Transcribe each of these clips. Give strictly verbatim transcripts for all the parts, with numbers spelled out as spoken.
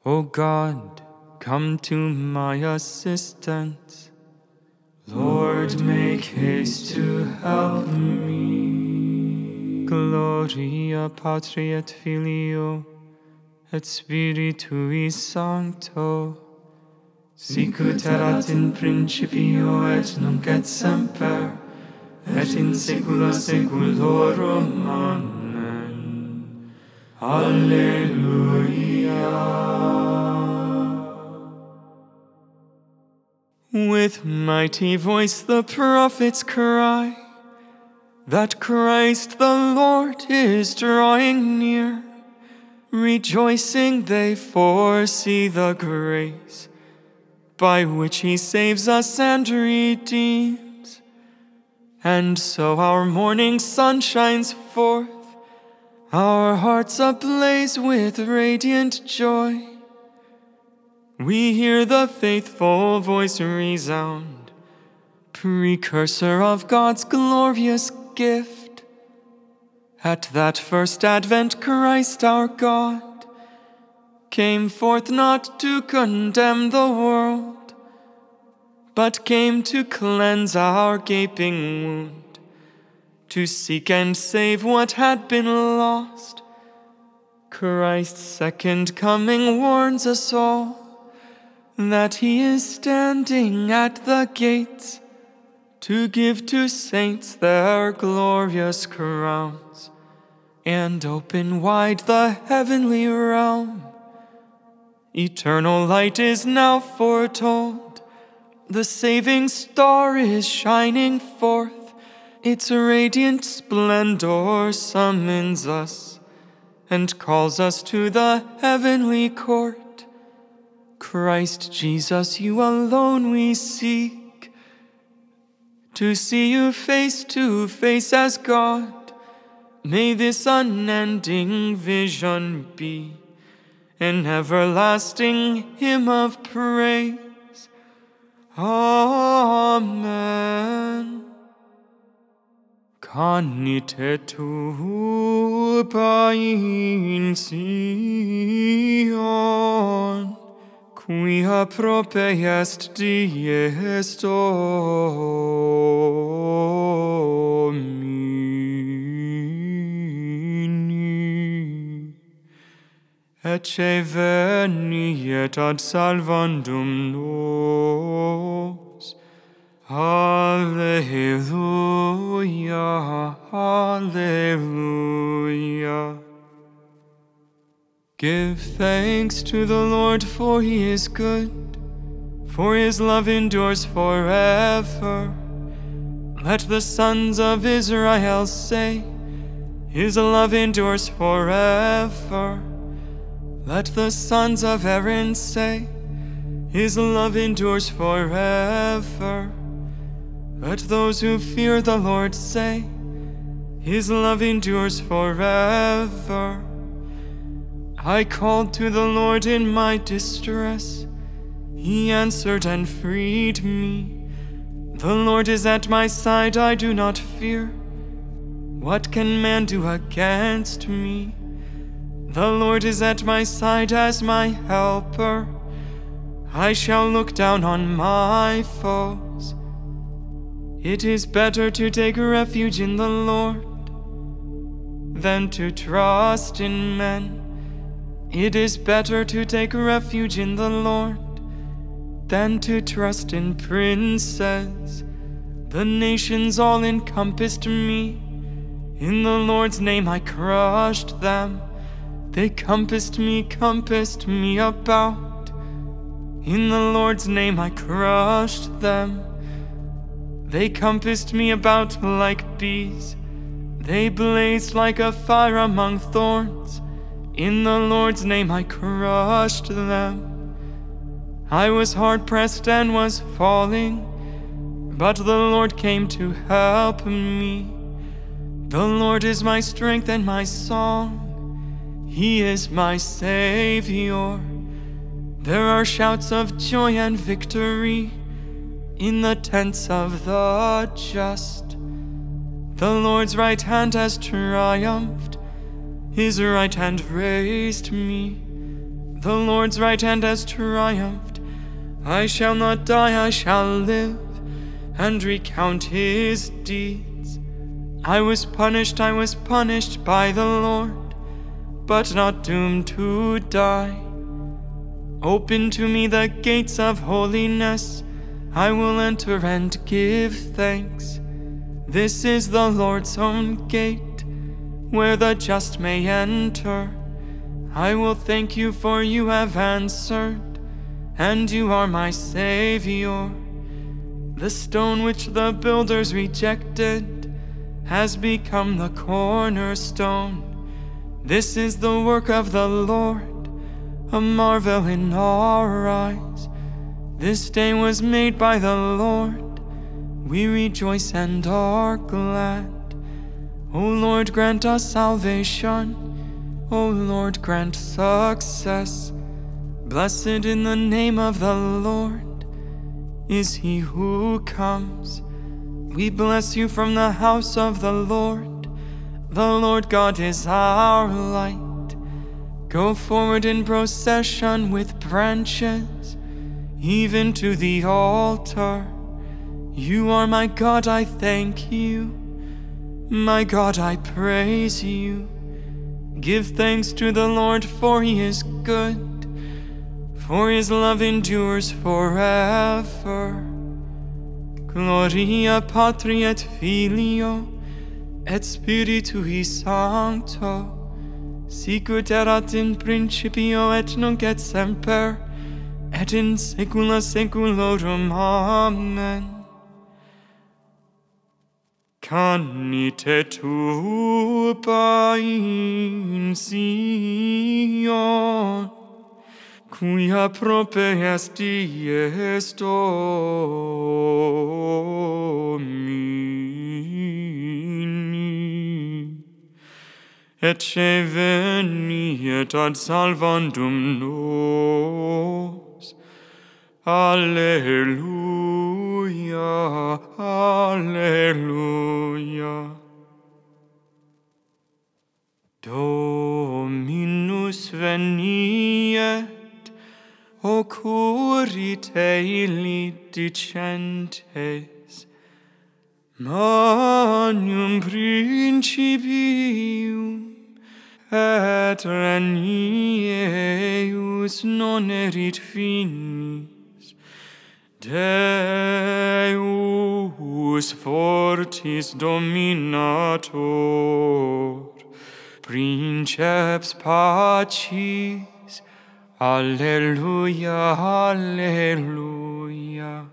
O God, come to my assistance. Lord, make haste to help me. Gloria Patri et Filio et Spiritui Sancto, sicut erat in principio et nunc et semper, et in saecula saeculorum. Amen. Alleluia. With mighty voice the prophets cry that Christ the Lord is drawing near. Rejoicing they foresee the grace by which he saves us and redeems. And so our morning sun shines forth, our hearts ablaze with radiant joy. We hear the faithful voice resound, precursor of God's glorious gift. At that first advent, Christ our God came forth not to condemn the world, but came to cleanse our gaping wound, to seek and save what had been lost. Christ's second coming warns us all that he is standing at the gates to give to saints their glorious crowns and open wide the heavenly realm. Eternal light is now foretold. The saving star is shining forth. Its radiant splendor summons us and calls us to the heavenly court. Christ Jesus, you alone we seek, to see you face to face as God. May this unending vision be an everlasting hymn of praise. Amen. Canite turba in Sion, quia prope est dies Domini. Ecce veniet ad salvandum nos. Alleluia, alleluia. Give thanks to the Lord, for he is good, for his love endures forever. Let the sons of Israel say, his love endures forever. Let the sons of Aaron say, his love endures forever. Let those who fear the Lord say, his love endures forever. I called to the Lord in my distress. He answered and freed me. The Lord is at my side, I do not fear. What can man do against me? The Lord is at my side as my helper. I shall look down on my foes. It is better to take refuge in the Lord than to trust in men. It is better to take refuge in the Lord than to trust in princes. The nations all encompassed me. In the Lord's name I crushed them. They compassed me, compassed me about. In the Lord's name I crushed them. They compassed me about like bees. They blazed like a fire among thorns. In the Lord's name I crushed them. I was hard pressed and was falling, but the Lord came to help me. The Lord is my strength and my song. He is my Savior. There are shouts of joy and victory in the tents of the just. The Lord's right hand has triumphed. His right hand raised me. The Lord's right hand has triumphed. I shall not die, I shall live, and recount his deeds. I was punished, I was punished by the Lord, but not doomed to die. Open to me the gates of holiness, I will enter and give thanks. This is the Lord's own gate, where the just may enter. I will thank you, for you have answered, and you are my Savior. The stone which the builders rejected has become the cornerstone. This is the work of the Lord, a marvel in our eyes. This day was made by the Lord, we rejoice and are glad. O Lord, grant us salvation. O Lord, grant success. Blessed in the name of the Lord is he who comes. We bless you from the house of the Lord. The Lord God is our light. Go forward in procession with branches, even to the altar. You are my God, I thank you. My God, I praise you. Give thanks to the Lord, for he is good, for his love endures forever. Gloria Patri et Filio et Spiritui Sancto, sicut erat in principio et nunc et semper, et in saecula saeculorum. Amen. Canite turba in Sion, quia prope est dies Domini, ecce veniet ad salvandum nos. Alleluia, alleluia. Dominus veniet, occurrite illi dicentes, magnum principium et regnieus non erit finis. Deus fortis dominator, princeps pacis. Alleluia, alleluia.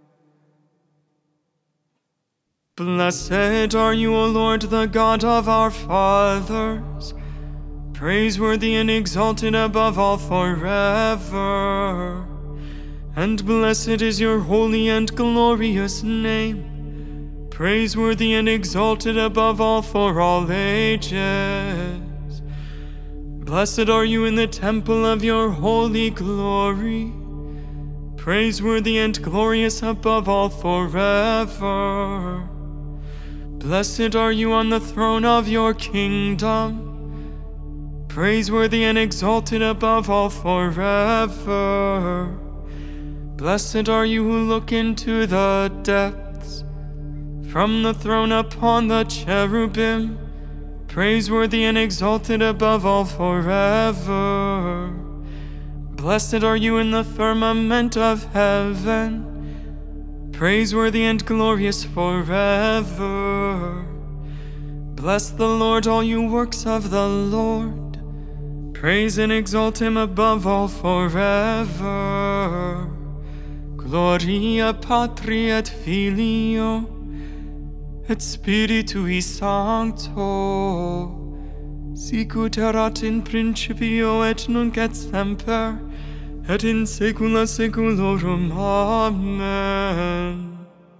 Blessed are you, O Lord, the God of our fathers, praiseworthy and exalted above all forever. And blessed is your holy and glorious name, praiseworthy and exalted above all for all ages. Blessed are you in the temple of your holy glory, praiseworthy and glorious above all forever. Blessed are you on the throne of your kingdom, praiseworthy and exalted above all forever. Blessed are you who look into the depths, from the throne upon the cherubim, praiseworthy and exalted above all forever. Blessed are you in the firmament of heaven, praiseworthy and glorious forever. Bless the Lord, all you works of the Lord, praise and exalt him above all forever. Gloria Patri et Filio et Spiritui Sancto, sicut erat in principio et nunc et semper, et in saecula saeculorum. Amen.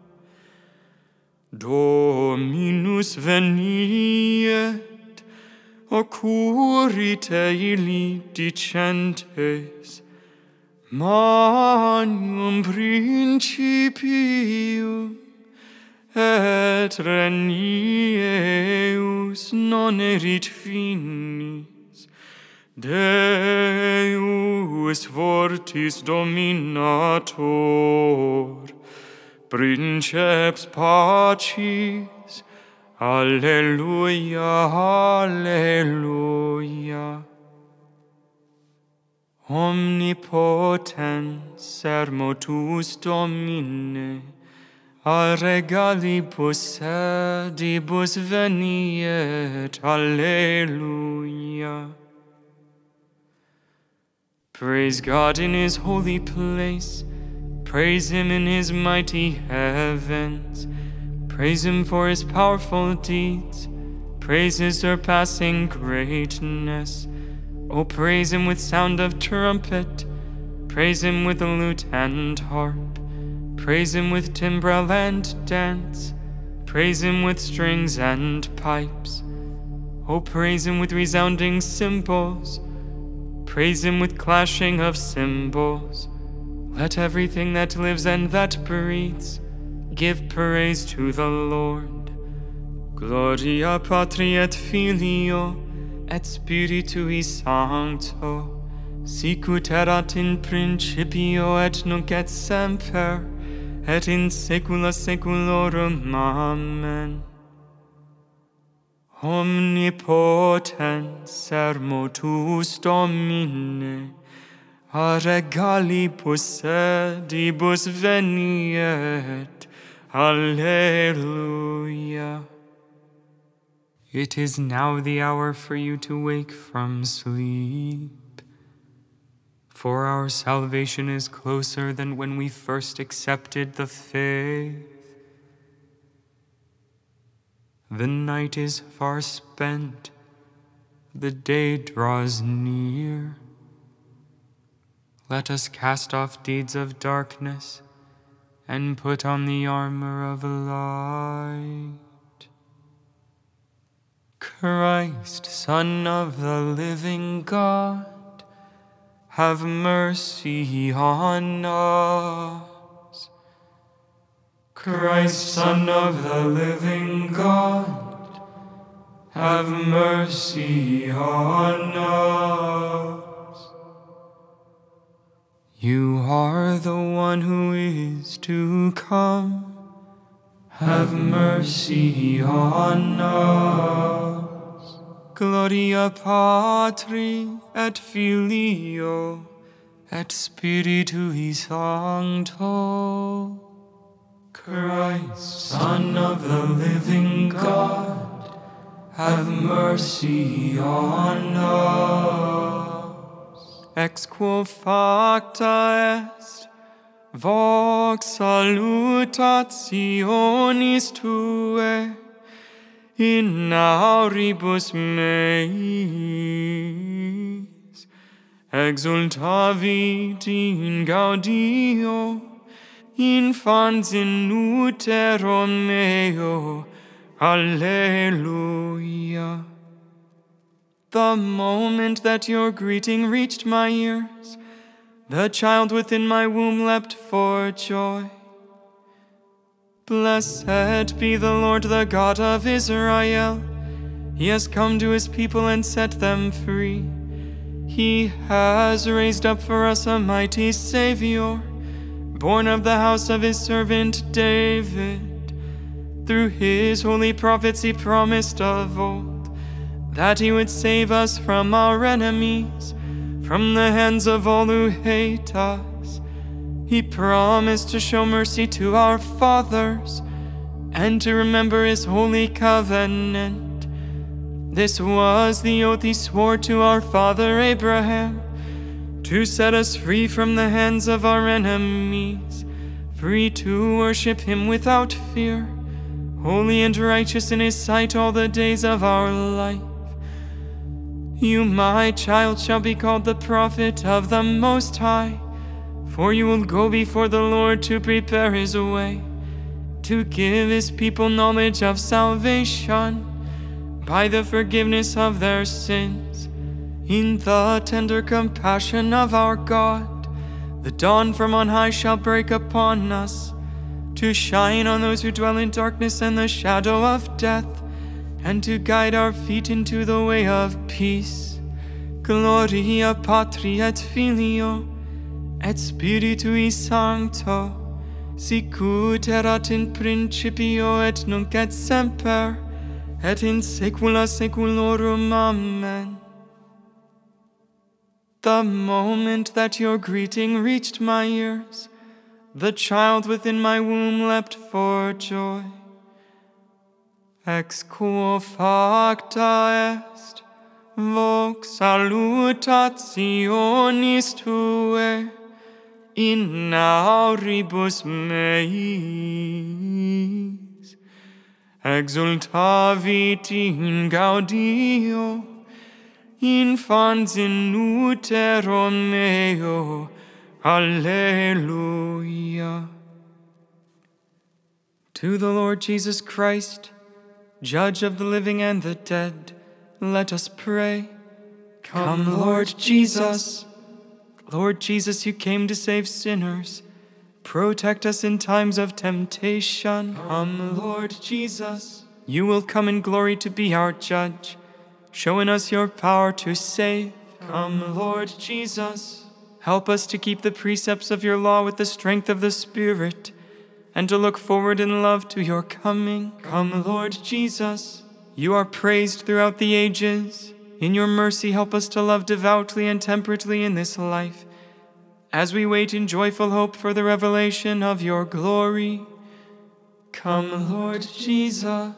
Dominus veniet, occurrite illi dicentes, magnum principium et regnieus non erit finis. Deus fortis dominator, Princeps pacis, Alleluia, Alleluia. Omnipotens sermo tuus, Domine, a regalibus sedibus veniet, Alleluia. Praise God in his holy place, praise him in his mighty heavens, praise him for his powerful deeds, praise his surpassing greatness. O praise him with sound of trumpet, praise him with lute and harp, praise him with timbrel and dance, praise him with strings and pipes. O praise him with resounding cymbals, praise him with clashing of cymbals. Let everything that lives and that breathes give praise to the Lord. Gloria Patri et Filio et Spiritui Sancto, sicut erat in principio et nunc et semper, et in saecula saeculorum. Amen. Omnipotens sermo tuus, Domine, a regalibus sedibus veniet. Alleluia. It is now the hour for you to wake from sleep, for our salvation is closer than when we first accepted the faith. The night is far spent, the day draws near. Let us cast off deeds of darkness and put on the armor of light. Christ, Son of the living God, have mercy on us. Christ, Son of the living God, have mercy on us. You are the one who is to come. Have mercy on us. Gloria Patri et Filio et Spiritui Sancto. Christ, Son of the living God, have mercy on us. Ex quo facta est, vox salutationis tuae, in auribus meis, exultavit in gaudio, infans in utero meo. Alleluia. The moment that your greeting reached my ears, the child within my womb leapt for joy. Blessed be the Lord, the God of Israel. He has come to his people and set them free. He has raised up for us a mighty Savior, born of the house of his servant David. Through his holy prophets he promised of old that he would save us from our enemies, from the hands of all who hate us. He promised to show mercy to our fathers and to remember his holy covenant. This was the oath he swore to our father Abraham, to set us free from the hands of our enemies, free to worship him without fear, holy and righteous in his sight all the days of our life. You, my child, shall be called the prophet of the Most High, for you will go before the Lord to prepare his way, to give his people knowledge of salvation by the forgiveness of their sins. In the tender compassion of our God, the dawn from on high shall break upon us, to shine on those who dwell in darkness and the shadow of death, and to guide our feet into the way of peace. Gloria Patri et Filio, et Spiritui Sancto, sicut erat in principio et nunc et semper, et in saecula saeculorum. Amen. The moment that your greeting reached my ears, the child within my womb leapt for joy. Ex quo facta est, vox salutationis tuae, in auribus meis. Exultavit in gaudio, infans in utero meo. Alleluia. To the Lord Jesus Christ, Judge of the living and the dead, let us pray. Come, Come Lord Jesus. Lord Jesus, you came to save sinners. Protect us in times of temptation. Come, Lord Jesus. You will come in glory to be our judge, showing us your power to save. Come, Lord Jesus. Help us to keep the precepts of your law with the strength of the Spirit, and to look forward in love to your coming. Come, Lord Jesus. You are praised throughout the ages. In your mercy, help us to love devoutly and temperately in this life, as we wait in joyful hope for the revelation of your glory. Come, Lord Jesus.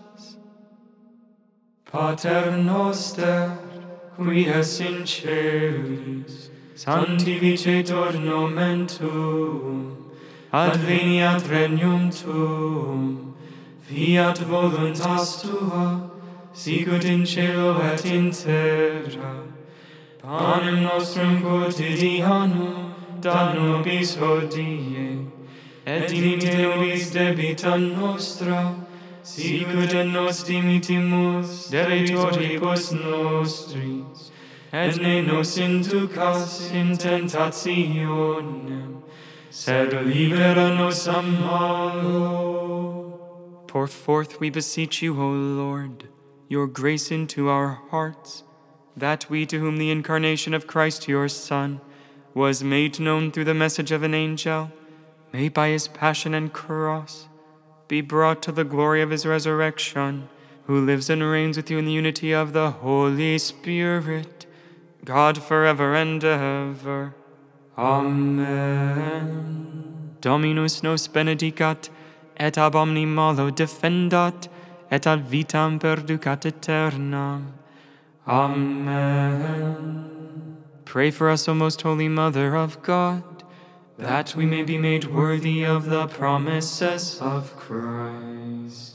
Pater noster, qui es in celis, sanctificetur nomen tuum, adveniat regnum tuum, fiat voluntas tua, sicut in cielo et in terra. Panem nostrum quotidianum da nobis hodie, et dimite nobis debita nostra, sicut et nos dimitimus debitoribus nostris, et ne nos inducas in tentationem, sed libera nos a malo. Pour forth, we beseech you, O Lord, your grace into our hearts, that we, to whom the incarnation of Christ your Son was made known through the message of an angel, may by his passion and cross be brought to the glory of his resurrection, who lives and reigns with you in the unity of the Holy Spirit, God forever and ever. Amen. Dominus nos benedicat, et ab omni malo defendat, et ad vitam perducat aeternam. Amen. Pray for us, O most holy Mother of God, that we may be made worthy of the promises of Christ.